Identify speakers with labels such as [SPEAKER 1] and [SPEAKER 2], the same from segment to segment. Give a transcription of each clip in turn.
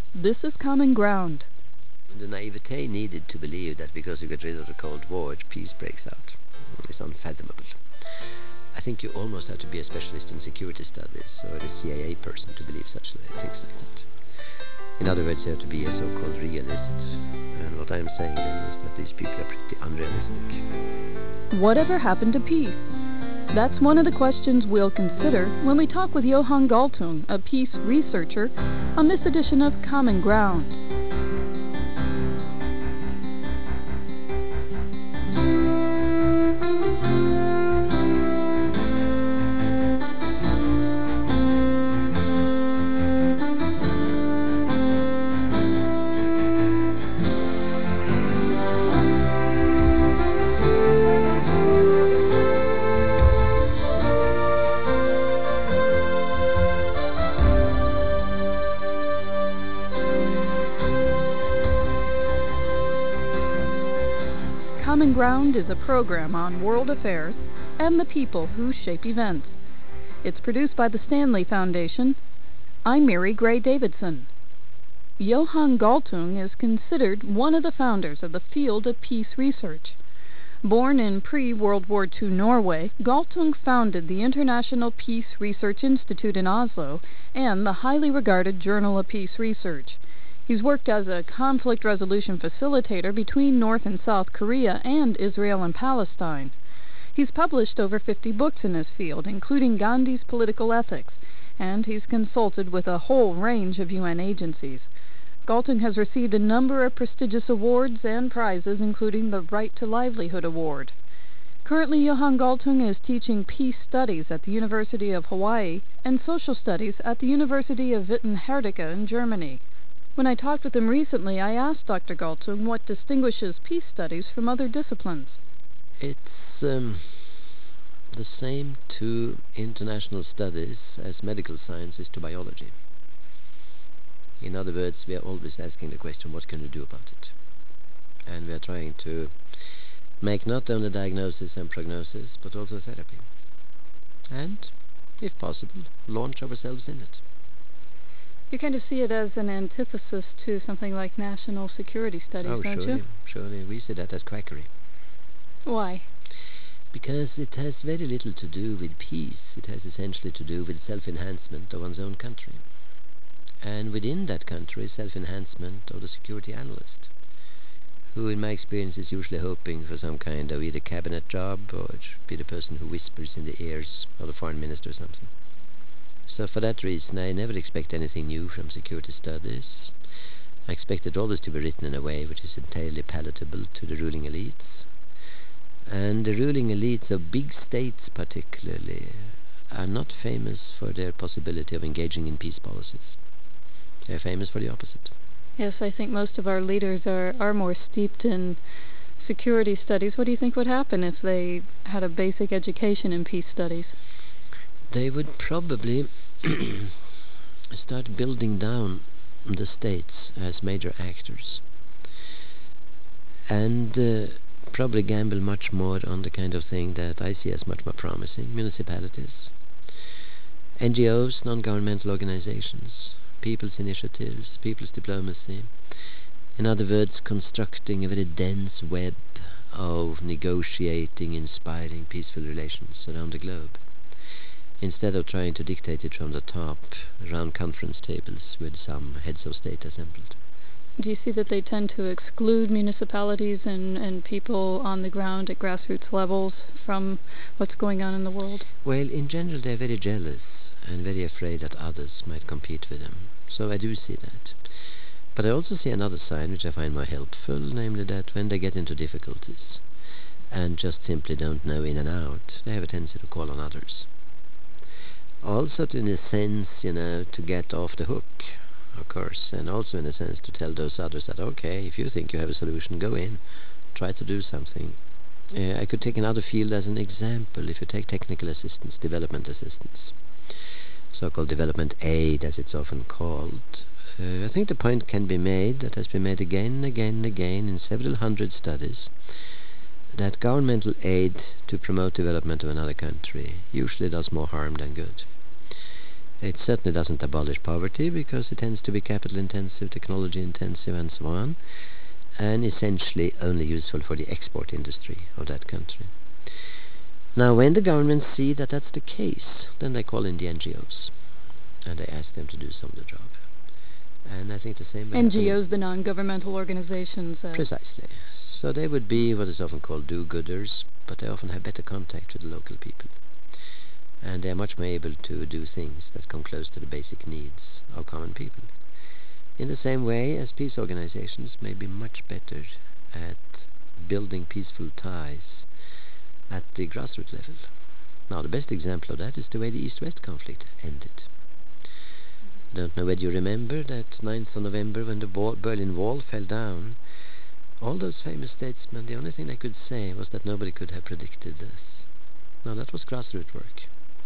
[SPEAKER 1] This is Common Ground.
[SPEAKER 2] The naivete needed to believe that because you get rid of the Cold War, peace breaks out is unfathomable. I think you almost have to be a specialist in security studies or a CIA person to believe such things like that. In other words, you have to be a so-called realist. And what I'm saying then is that these people are pretty unrealistic.
[SPEAKER 1] Whatever happened to peace? That's one of the questions we'll consider when we talk with Johan Galtung, a peace researcher, on this edition of Common Ground. Common Ground is a program on world affairs and the people who shape events. It's produced by the Stanley Foundation. I'm Mary Gray Davidson. Johan Galtung is considered one of the founders of the field of peace research. Born in pre-World War II Norway, Galtung founded the International Peace Research Institute in Oslo and the highly regarded Journal of Peace Research. He's worked as a conflict resolution facilitator between North and South Korea and Israel and Palestine. He's published over 50 books in his field, including Gandhi's Political Ethics, and he's consulted with a whole range of UN agencies. Galtung has received a number of prestigious awards and prizes, including the Right to Livelihood Award. Currently, Johan Galtung is teaching peace studies at the University of Hawaii and social studies at the University of Witten-Herdecke in Germany. When I talked with him recently, I asked Dr. Galtung what distinguishes peace studies from other disciplines.
[SPEAKER 2] It's the same to international studies as medical science is to biology. In other words, we are always asking the question, what can we do about it? And we are trying to make not only diagnosis and prognosis, but also therapy. And, if possible, launch ourselves in it.
[SPEAKER 1] You kind of see it as an antithesis to something like national security studies, don't you?
[SPEAKER 2] Surely. We see that as quackery.
[SPEAKER 1] Why?
[SPEAKER 2] Because it has very little to do with peace. It has essentially to do with self-enhancement of one's own country. And within that country, self-enhancement of the security analyst, who in my experience is usually hoping for some kind of either cabinet job or be the person who whispers in the ears of the foreign minister or something. So for that reason, I never expect anything new from security studies. I expect it always to be written in a way which is entirely palatable to the ruling elites. And the ruling elites of big states particularly are not famous for their possibility of engaging in peace policies. They're famous for the opposite.
[SPEAKER 1] Yes, I think most of our leaders are more steeped in security studies. What do you think would happen if they had a basic education in peace studies?
[SPEAKER 2] They would probably start building down the states as major actors and probably gamble much more on the kind of thing that I see as much more promising: municipalities, NGOs, non-governmental organizations, people's initiatives, people's diplomacy. In other words, constructing a very dense web of negotiating, inspiring, peaceful relations around the globe, instead of trying to dictate it from the top around conference tables with some heads of state assembled.
[SPEAKER 1] Do you see that they tend to exclude municipalities and people on the ground at grassroots levels from what's going on in the world?
[SPEAKER 2] Well, in general, they're very jealous and very afraid that others might compete with them. So I do see that. But I also see another side which I find more helpful, namely that when they get into difficulties and just simply don't know in and out, they have a tendency to call on others. Also, in a sense, to get off the hook, of course, and also in a sense to tell those others that, okay, if you think you have a solution, go in, try to do something. I could take another field as an example. If you take technical assistance, development assistance, so-called development aid, as it's often called, I think the point can be made, that has been made again and again and again in several hundred studies, that governmental aid to promote development of another country usually does more harm than good. It certainly doesn't abolish poverty, because it tends to be capital-intensive, technology-intensive, and so on, and essentially only useful for the export industry of that country. Now, when the governments see that that's the case, then they call in the NGOs, and they ask them to do some of the job. And I think the same would happen
[SPEAKER 1] NGOs, the non-governmental organizations.
[SPEAKER 2] Precisely. So they would be what is often called do-gooders, but they often have better contact with the local people. And they are much more able to do things that come close to the basic needs of common people. In the same way as peace organizations may be much better at building peaceful ties at the grassroots level. Now, the best example of that is the way the East-West conflict ended. Don't know whether you remember that 9th of November, when the Berlin Wall fell down, all those famous statesmen, the only thing they could say was that nobody could have predicted this. Now, that was grassroots work.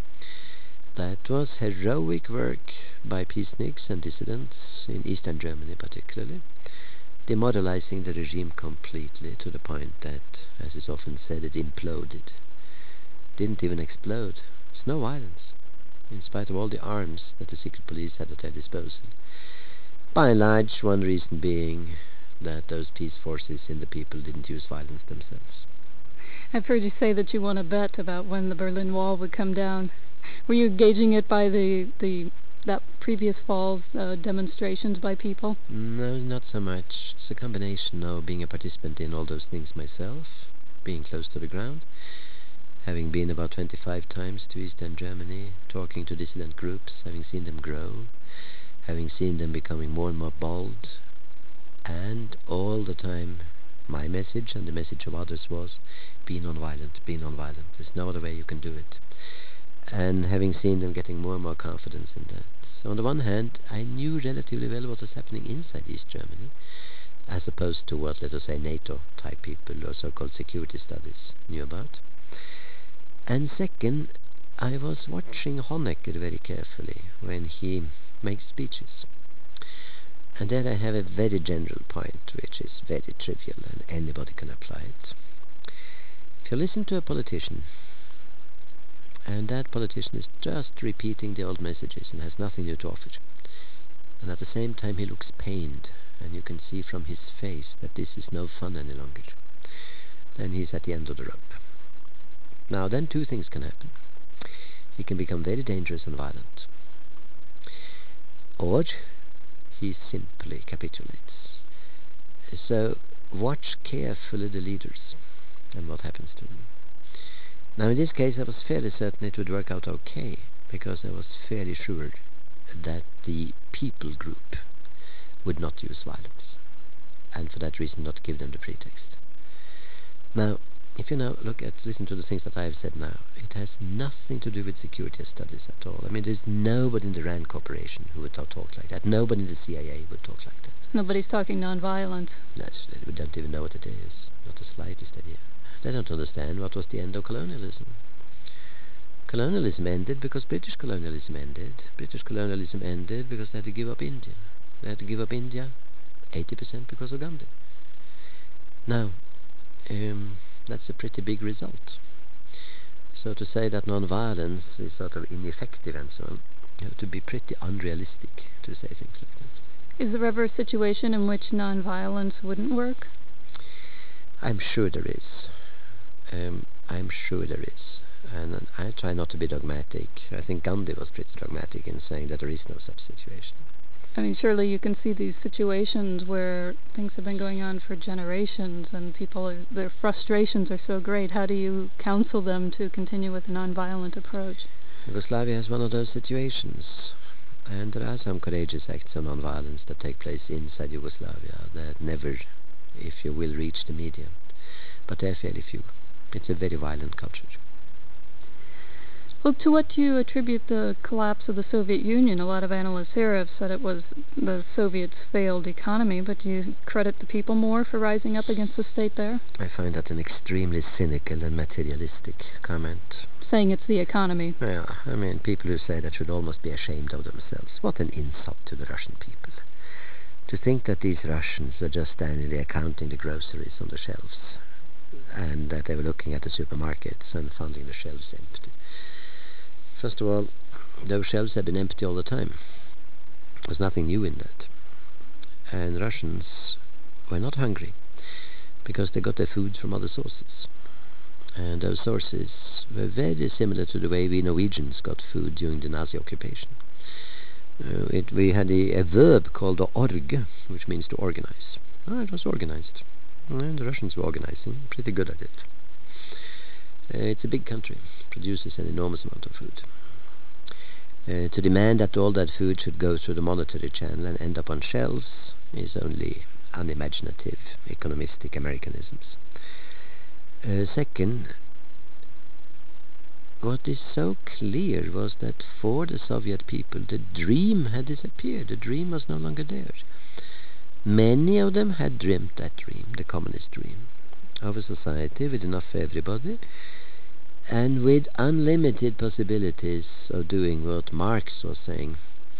[SPEAKER 2] That was heroic work by peaceniks and dissidents in Eastern Germany particularly, demoralizing the regime completely to the point that, as is often said, it imploded. Didn't even explode. There's no violence, in spite of all the arms that the secret police had at their disposal. By and large, one reason being that those peace forces in the people didn't use violence themselves.
[SPEAKER 1] I've heard you say that you won a bet about when the Berlin Wall would come down. Were you gauging it by that previous fall's demonstrations by people?
[SPEAKER 2] No, not so much. It's a combination of being a participant in all those things myself, being close to the ground, having been about 25 times to Eastern Germany, talking to dissident groups, having seen them grow, having seen them becoming more and more bold, and all the time my message and the message of others was, be non-violent, be non-violent. There's no other way you can do it. And having seen them getting more and more confidence in that. So on the one hand, I knew relatively well what was happening inside East Germany, as opposed to what, let us say, NATO-type people or so-called security studies knew about. And second, I was watching Honecker very carefully when he makes speeches. And there I have a very general point, which is very trivial, and anybody can apply it. If you listen to a politician, and that politician is just repeating the old messages and has nothing new to offer, and at the same time he looks pained, and you can see from his face that this is no fun any longer, then he's at the end of the rope. Now, then two things can happen. He can become very dangerous and violent, or he simply capitulates. So watch carefully the leaders and what happens to them. Now, in this case, I was fairly certain it would work out okay, because I was fairly sure that the people group would not use violence, and for that reason not give them the pretext. Now, if you now listen to the things that I have said now, it has nothing to do with security studies at all. I mean, there's nobody in the RAND Corporation who would talk like that. Nobody in the CIA would talk like that.
[SPEAKER 1] Nobody's talking nonviolence.
[SPEAKER 2] Yes, they don't even know what it is. Not the slightest idea. They don't understand what was the end of colonialism. Colonialism ended because British colonialism ended. British colonialism ended because they had to give up India. They had to give up India 80% because of Gandhi. Now, that's a pretty big result. So to say that non-violence is sort of ineffective and so on, you have to be pretty unrealistic to say things like that.
[SPEAKER 1] Is there ever a situation in which non-violence wouldn't work?
[SPEAKER 2] I'm sure there is. I'm sure there is. And I try not to be dogmatic. I think Gandhi was pretty dogmatic in saying that there is no such situation.
[SPEAKER 1] I mean, surely you can see these situations where things have been going on for generations and their frustrations are so great. How do you counsel them to continue with a nonviolent approach?
[SPEAKER 2] Yugoslavia is one of those situations. And there are some courageous acts of nonviolence that take place inside Yugoslavia that never, if you will, reach the media. But they're fairly few. It's a very violent culture.
[SPEAKER 1] Well, to what do you attribute the collapse of the Soviet Union? A lot of analysts here have said it was the Soviets' failed economy, but do you credit the people more for rising up against the state there?
[SPEAKER 2] I find that an extremely cynical and materialistic comment.
[SPEAKER 1] Saying it's the economy.
[SPEAKER 2] Yeah, I mean, people who say that should almost be ashamed of themselves. What an insult to the Russian people. To think that these Russians were just standing there counting the groceries on the shelves, and that they were looking at the supermarkets and finding the shelves empty. First of all, those shelves had been empty all the time. There's nothing new in that. And Russians were not hungry because they got their food from other sources. And those sources were very similar to the way we Norwegians got food during the Nazi occupation. We had a verb called org, which means to organize. It was organized. And the Russians were organizing, pretty good at it. It's a big country, produces an enormous amount of food. To demand that all that food should go through the monetary channel and end up on shelves is only unimaginative, economistic Americanisms. Second, what is so clear was that for the Soviet people, the dream had disappeared. The dream was no longer there. Many of them had dreamt that dream, the communist dream, of a society with enough for everybody, and with unlimited possibilities of doing what Marx was saying.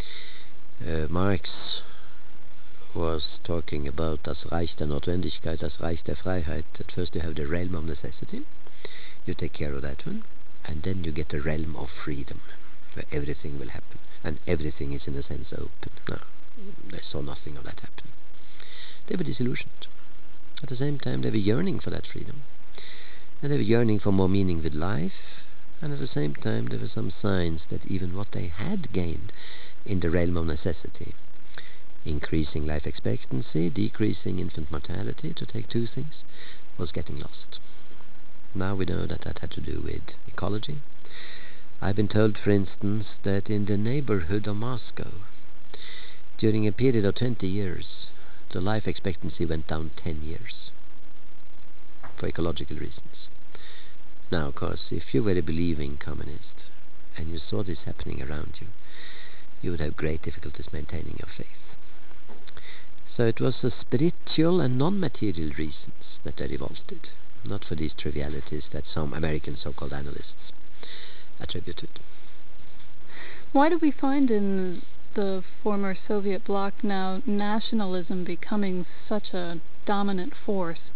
[SPEAKER 2] Marx was talking about das Reich der Notwendigkeit, das Reich der Freiheit. At first you have the realm of necessity, you take care of that one, and then you get the realm of freedom, where everything will happen, and everything is in a sense open. No, they saw nothing of that happen. They were disillusioned. At the same time, they were yearning for that freedom, and they were yearning for more meaning with life, and at the same time there were some signs that even what they had gained in the realm of necessity, increasing life expectancy, decreasing infant mortality, to take two things, was getting lost. Now we know that that had to do with ecology. I've been told, for instance, that in the neighborhood of Moscow, during a period of 20 years, the life expectancy went down 10 years for ecological reasons. Now, of course, if you were a believing communist and you saw this happening around you, you would have great difficulties maintaining your faith. So it was for spiritual and non-material reasons that they revolted, not for these trivialities that some American so-called analysts attributed.
[SPEAKER 1] Why do we find in the former Soviet bloc now nationalism becoming such a dominant force?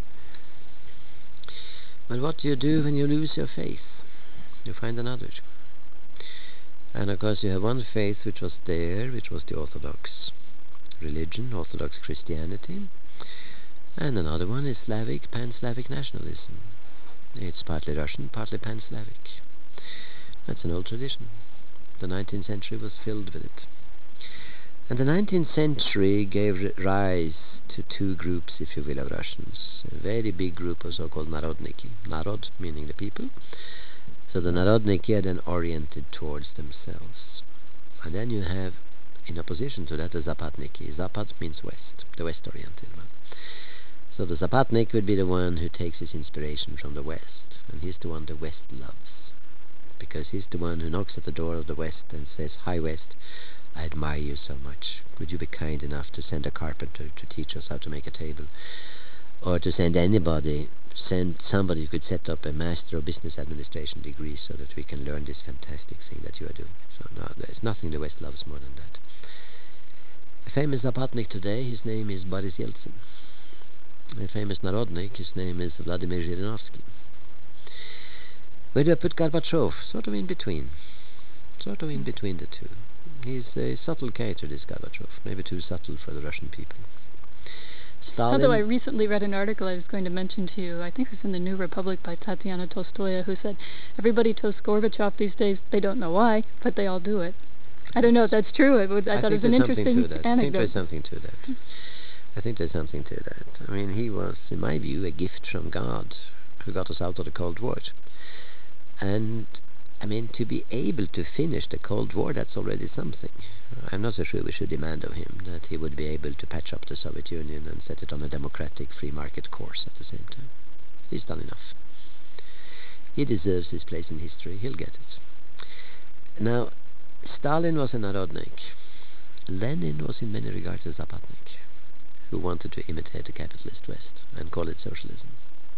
[SPEAKER 2] Well, what do you do when you lose your faith? You find another. And of course you have one faith which was there, which was the Orthodox religion, Orthodox Christianity, and another one is Slavic, Pan-Slavic nationalism. It's partly Russian, partly Pan-Slavic. That's an old tradition. The 19th century was filled with it. And the 19th century gave rise to two groups, if you will, of Russians. A very big group of so-called Narodniki. Narod, meaning the people. So the Narodniki are then oriented towards themselves. And then you have, in opposition to that, the Zapatniki. Zapat means west, the west-oriented one. So the Zapatnik would be the one who takes his inspiration from the west. And he's the one the west loves. Because he's the one who knocks at the door of the west and says, "Hi, West, I admire you so much. Would you be kind enough to send a carpenter to teach us how to make a table? Or to send somebody who could set up a Master of Business Administration degree so that we can learn this fantastic thing that you are doing." So no, there's nothing the West loves more than that. A famous Zapatnik today, his name is Boris Yeltsin. A famous Narodnik, his name is Vladimir Zhirinovsky. Where do I put Gorbachev? Sort of in between. Sort of in between the two. He's a subtle character, this Gorbachev. Maybe too subtle for the Russian people. Stalin.
[SPEAKER 1] Although I recently read an article I was going to mention to you, I think it was in the New Republic by Tatiana Tolstoya, who said, everybody toasts Gorbachev these days. They don't know why, but they all do it. I don't know if that's true. I thought it was an interesting anecdote.
[SPEAKER 2] I think there's something to that. I think there's something to that. I mean, he was, in my view, a gift from God who got us out of the Cold War. And, I mean, to be able to finish the Cold War, that's already something. I'm not so sure we should demand of him that he would be able to patch up the Soviet Union and set it on a democratic free market course at the same time. He's done enough. He deserves his place in history. He'll get it. Now, Stalin was a Narodnik. Lenin was in many regards a Zapatnik, who wanted to imitate the capitalist West and call it socialism.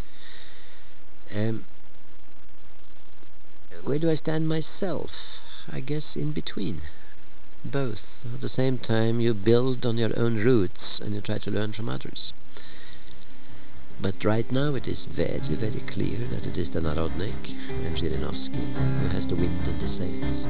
[SPEAKER 2] Where do I stand myself? I guess in between. Both. At the same time, you build on your own roots and you try to learn from others. But right now it is very, very clear that it is the Narodnik and Zhirinovsky who has the wind in the sails.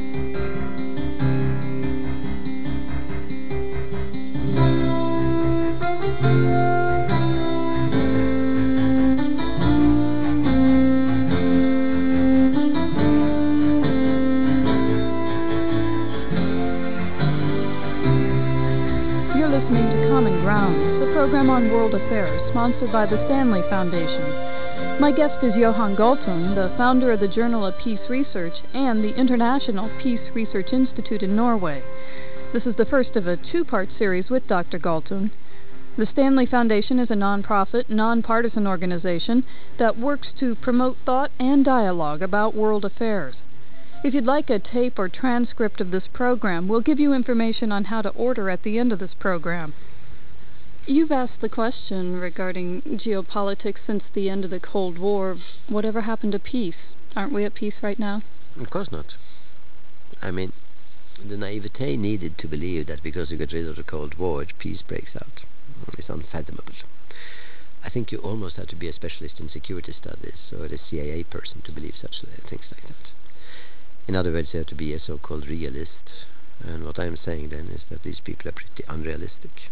[SPEAKER 1] Listening to Common Ground, the program on world affairs sponsored by the Stanley Foundation. My guest is Johan Galtung, the founder of the Journal of Peace Research and the International Peace Research Institute in Norway. This is the first of a two-part series with Dr. Galtung. The Stanley Foundation is a non-profit, non-partisan organization that works to promote thought and dialogue about world affairs. If you'd like a tape or transcript of this program, we'll give you information on how to order at the end of this program. You've asked the question regarding geopolitics since the end of the Cold War. Whatever happened to peace? Aren't we at peace right now?
[SPEAKER 2] Of course not. I mean, the naivete needed to believe that because you get rid of the Cold War, peace breaks out is unfathomable. I think you almost have to be a specialist in security studies or a CIA person to believe such things like that. In other words, you have to be a so-called realist. And what I'm saying then is that these people are pretty unrealistic.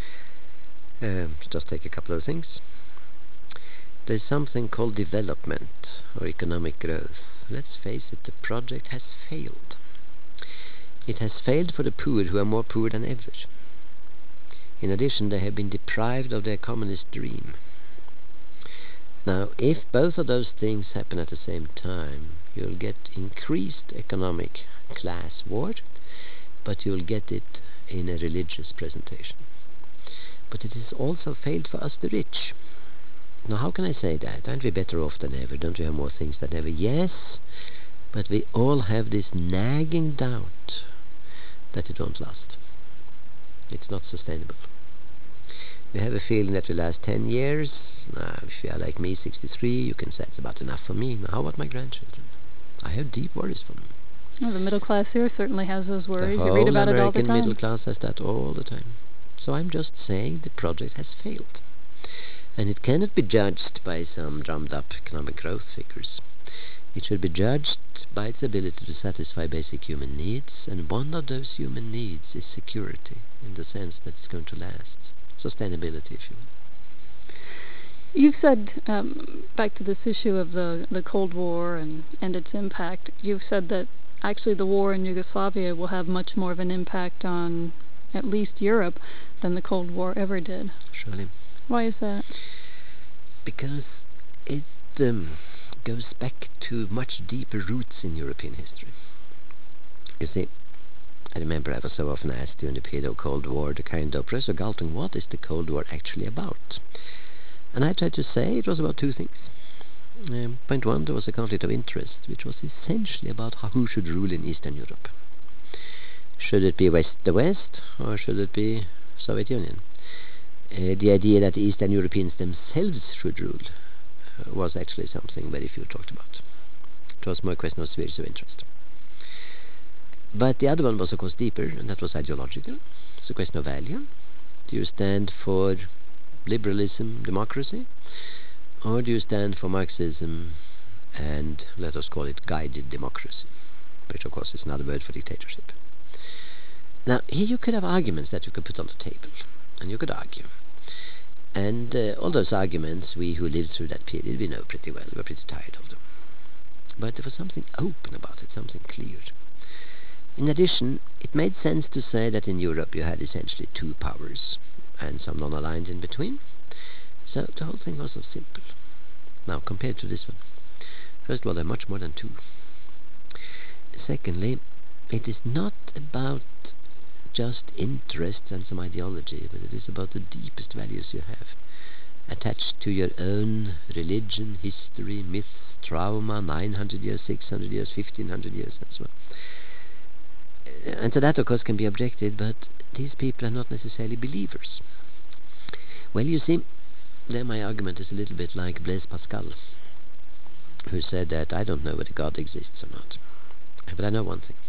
[SPEAKER 2] Just take a couple of things. There's something called development or economic growth. Let's face it, the project has failed. It has failed for the poor, who are more poor than ever. In addition, they have been deprived of their communist dream. Now, if both of those things happen at the same time, you'll get increased economic class war, but you'll get it in a religious presentation. But it has also failed for us the rich. Now, how can I say that? Aren't we better off than ever? Don't we have more things than ever? Yes, but we all have this nagging doubt that it won't last. It's not sustainable. We have a feeling that will last 10 years. Now, if you are like me, 63, you can say it's about enough for me. Now, how about my grandchildren? I have deep worries for them.
[SPEAKER 1] Well, the middle class here certainly has those worries.
[SPEAKER 2] The
[SPEAKER 1] you read about
[SPEAKER 2] American
[SPEAKER 1] it all the time.
[SPEAKER 2] Middle class has that all the time. So I'm just saying the project has failed. And it cannot be judged by some drummed-up economic growth figures. It should be judged by its ability to satisfy basic human needs, and one of those human needs is security, in the sense that it's going to last. Sustainability, if you will.
[SPEAKER 1] You've said, back to this issue of the Cold War and its impact, you've said that actually the war in Yugoslavia will have much more of an impact on at least Europe than the Cold War ever did.
[SPEAKER 2] Surely.
[SPEAKER 1] Why is that?
[SPEAKER 2] Because it goes back to much deeper roots in European history. You see, I remember I was so often asked during the period of Cold War, the kind of, Professor Galtung, what is the Cold War actually about? And I tried to say it was about two things. Point one, there was a conflict of interest, which was essentially about who should rule in Eastern Europe. Should it be the West, or should it be Soviet Union? The idea that the Eastern Europeans themselves should rule was actually something very few talked about. It was more a question of spheres of interest. But the other one was, of course, deeper, and that was ideological. It's a question of value. Do you stand for liberalism, democracy, or do you stand for Marxism and, let us call it, guided democracy, which, of course, is another word for dictatorship. Now, here you could have arguments that you could put on the table, and you could argue. And all those arguments, we who lived through that period, we know pretty well. We're pretty tired of them. But there was something open about it, something clear. In addition, it made sense to say that in Europe you had essentially two powers, and some non-aligned in between. So the whole thing was so simple. Now, compared to this one, first of all, there are much more than two. Secondly, it is not about just interests and some ideology, but it is about the deepest values you have, attached to your own religion, history, myths, trauma, 900 years, 600 years, 1500 years, and so on. And to that, of course, can be objected, but these people are not necessarily believers. Well, you see, there my argument is a little bit like Blaise Pascal, who said that I don't know whether God exists or not, but I know one thing.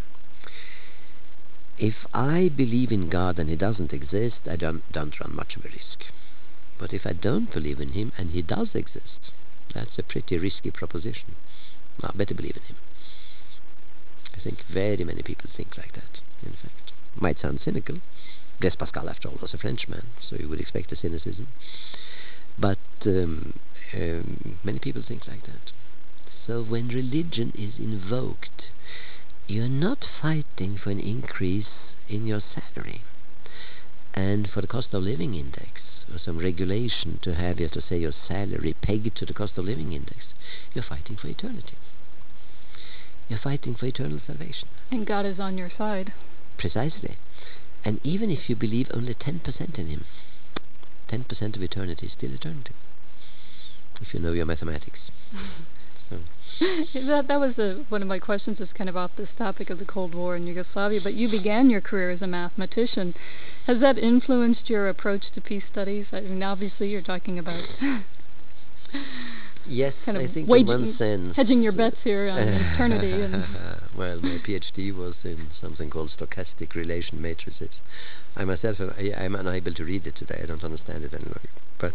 [SPEAKER 2] If I believe in God and he doesn't exist, I don't run much of a risk. But if I don't believe in him and he does exist, that's a pretty risky proposition. I better believe in him. I think very many people think like that, in fact. Might sound cynical. Blaise Pascal, after all, was a Frenchman, so you would expect a cynicism. But many people think like that. So when religion is invoked, you're not fighting for an increase in your salary and for the cost of living index or some regulation to have you to say your salary pegged to the cost of living index. You're fighting for eternity. You're fighting for eternal salvation.
[SPEAKER 1] And God is on your side.
[SPEAKER 2] Precisely. And even if you believe only 10% in him, 10% of eternity is still eternity, if you know your mathematics. So.
[SPEAKER 1] That was one of my questions, is kind of off this topic of the Cold War in Yugoslavia, but you began your career as a mathematician. Has that influenced your approach to peace studies? I mean, obviously you're talking about
[SPEAKER 2] yes,
[SPEAKER 1] kind of
[SPEAKER 2] I think in one sense,
[SPEAKER 1] hedging your bets here on eternity. And
[SPEAKER 2] well, my PhD was in something called stochastic relation matrices. I myself, I'm unable to read it today. I don't understand it anyway. But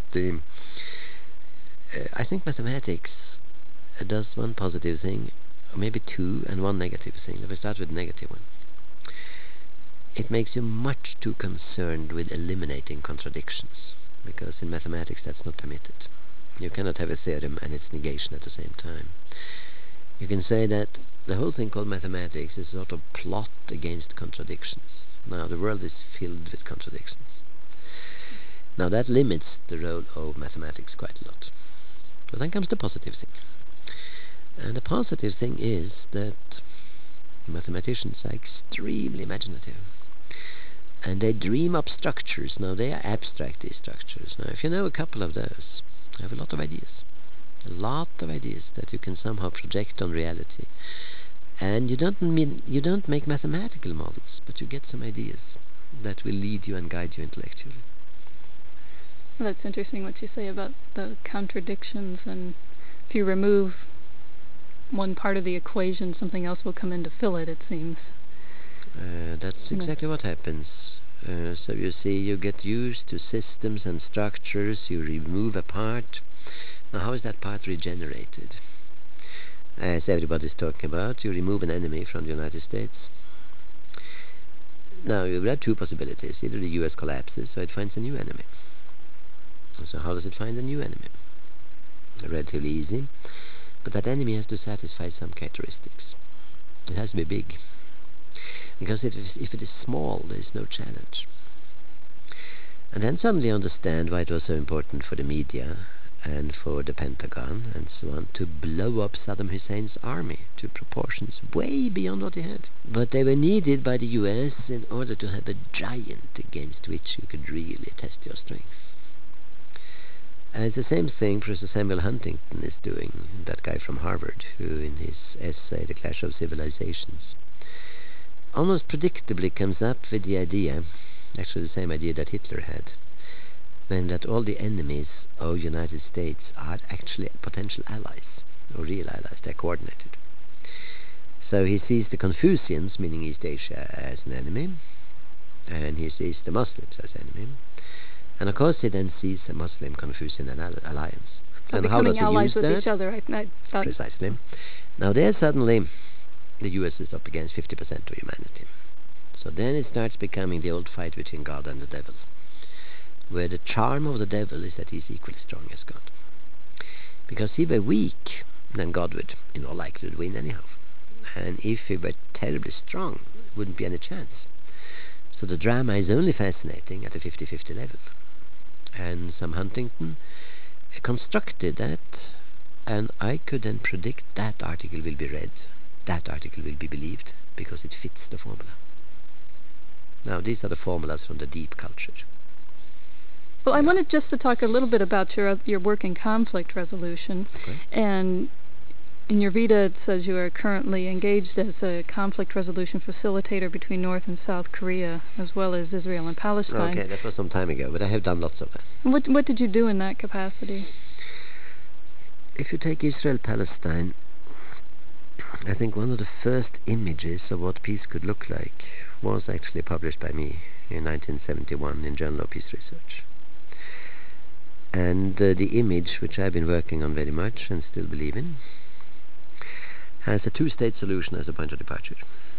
[SPEAKER 2] I think mathematics does one positive thing, or maybe two, and one negative thing. Let me start with the negative one. It makes you much too concerned with eliminating contradictions, because in mathematics that's not permitted. You cannot have a theorem and its negation at the same time. You can say that the whole thing called mathematics is a sort of plot against contradictions. Now the world is filled with contradictions. Now that limits the role of mathematics quite a lot. But then comes the positive thing. And the positive thing is that mathematicians are extremely imaginative. And they dream up structures. Now they are abstract, these structures. Now if you know a couple of those, you have a lot of ideas. A lot of ideas that you can somehow project on reality. And you don't make mathematical models, but you get some ideas that will lead you and guide you intellectually.
[SPEAKER 1] Well, that's interesting what you say about the contradictions, and if you remove one part of the equation, something else will come in to fill it, it seems.
[SPEAKER 2] That's exactly what happens. So you see, you get used to systems and structures, you remove a part. Now how is that part regenerated? As everybody's talking about, you remove an enemy from the United States. Now you have two possibilities. Either the US collapses or it finds a new enemy. So how does it find a new enemy? Relatively easy. But that enemy has to satisfy some characteristics. It has to be big. Because if it is small, there is no challenge. And then suddenly you understand why it was so important for the media and for the Pentagon and so on to blow up Saddam Hussein's army to proportions way beyond what he had. But they were needed by the US in order to have a giant against which you could really test your strength. And it's the same thing Professor Samuel Huntington is doing, that guy from Harvard, who in his essay, The Clash of Civilizations, almost predictably comes up with the idea, actually the same idea that Hitler had, when that all the enemies of the United States are actually potential allies, or real allies, they're coordinated. So he sees the Confucians, meaning East Asia, as an enemy, and he sees the Muslims as enemy. And of course he then sees a Muslim-Confucian alliance.
[SPEAKER 1] So
[SPEAKER 2] and how does he
[SPEAKER 1] allies
[SPEAKER 2] use
[SPEAKER 1] with
[SPEAKER 2] that?
[SPEAKER 1] each other, I thought.
[SPEAKER 2] Precisely. Now there suddenly the US is up against 50% of humanity. So then it starts becoming the old fight between God and the devil, where the charm of the devil is that he's equally strong as God. Because if he were weak, then God would, in all likelihood, win anyhow. And if he were terribly strong, wouldn't be any chance. So the drama is only fascinating at a 50-50 level. And Sam Huntington constructed that, and I could then predict that article will be read, that article will be believed, because it fits the formula. Now these are the formulas from the deep culture.
[SPEAKER 1] Well, I wanted just to talk a little bit about your work in conflict resolution.
[SPEAKER 2] Okay.
[SPEAKER 1] And in your vita it says you are currently engaged as a conflict resolution facilitator between North and South Korea, as well as Israel and Palestine.
[SPEAKER 2] Okay, that was some time ago, but I have done lots of that.
[SPEAKER 1] What did you do in that capacity?
[SPEAKER 2] If you take Israel-Palestine, I think one of the first images of what peace could look like was actually published by me in 1971 in Journal of Peace Research. And the image, which I've been working on very much and still believe in, has a two-state solution as a point of departure.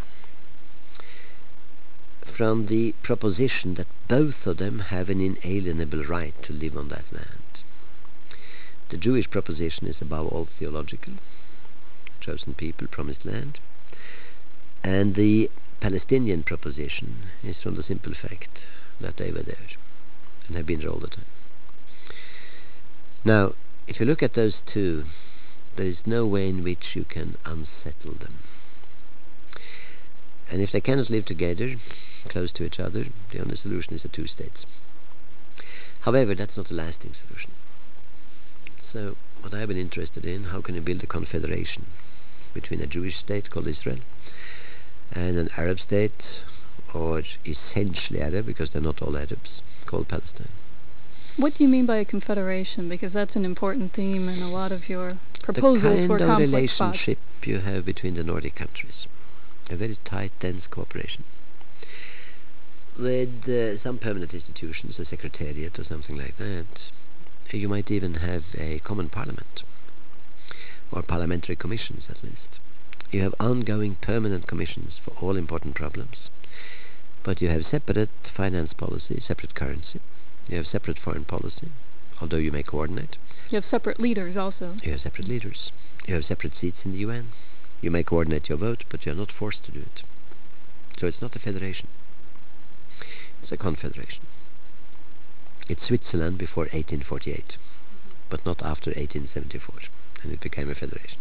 [SPEAKER 2] From the proposition that both of them have an inalienable right to live on that land. The Jewish proposition is above all theological, chosen people, promised land. And the Palestinian proposition is from the simple fact that they were there and have been there all the time. Now, if you look at those two, there is no way in which you can unsettle them. And if they cannot live together, close to each other, the only solution is the two states. However, that's not a lasting solution. So, what I've been interested in, how can you build a confederation between a Jewish state called Israel and an Arab state, or essentially Arab, because they're not all Arabs, called Palestine.
[SPEAKER 1] What do you mean by a confederation? Because that's an important theme in a lot of your proposals for conflict spots.
[SPEAKER 2] The kind of relationship you have between the Nordic countries. A very tight, dense cooperation. With some permanent institutions, a secretariat or something like that. You might even have a common parliament, or parliamentary commissions at least. You have ongoing permanent commissions for all important problems, but you have separate finance policy, separate currency. You have separate foreign policy, although you may coordinate.
[SPEAKER 1] You have separate leaders also.
[SPEAKER 2] You have separate leaders. You have separate seats in the UN. You may coordinate your vote, but you are not forced to do it. So it's not a federation. It's a confederation. It's Switzerland before 1848, but not after 1874, and it became a federation.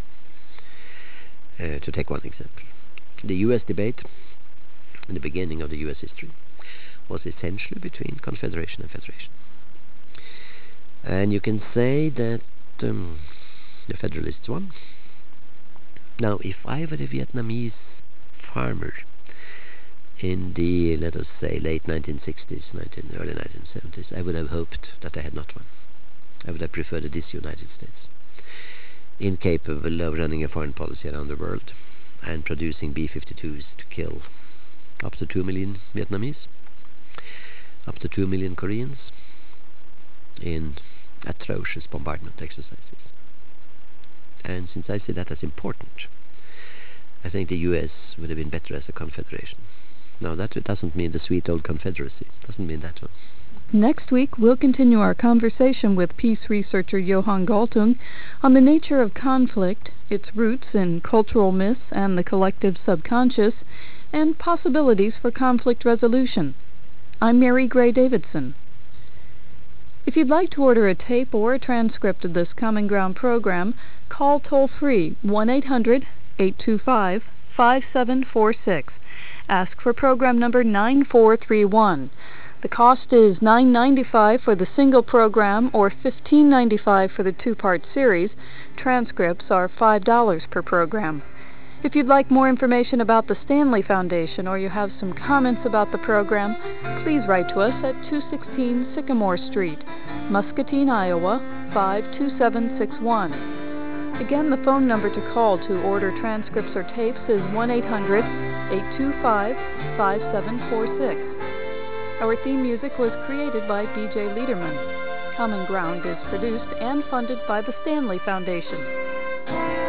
[SPEAKER 2] To take one example, the US debate in the beginning of the US history was essentially between confederation and federation. And you can say that the Federalists won. Now, if I were a Vietnamese farmer in the, let us say, late 1960s, early 1970s, I would have hoped that I had not won. I would have preferred a disunited States, incapable of running a foreign policy around the world and producing B-52s to kill up to 2 million Vietnamese, up to 2 million Koreans in atrocious bombardment exercises. And since I see that as important, I think the US would have been better as a confederation. Now, that doesn't mean the sweet old confederacy. Doesn't mean that one.
[SPEAKER 1] Next week, we'll continue our conversation with peace researcher Johan Galtung on the nature of conflict, its roots in cultural myths and the collective subconscious, and possibilities for conflict resolution. I'm Mary Gray Davidson. If you'd like to order a tape or a transcript of this Common Ground program, call toll-free 1-800-825-5746. Ask for program number 9431. The cost is $9.95 for the single program or $15.95 for the two-part series. Transcripts are $5 per program. If you'd like more information about the Stanley Foundation or you have some comments about the program, please write to us at 216 Sycamore Street, Muscatine, Iowa 52761. Again, the phone number to call to order transcripts or tapes is 1-800-825-5746. Our theme music was created by B.J. Liederman. Common Ground is produced and funded by the Stanley Foundation.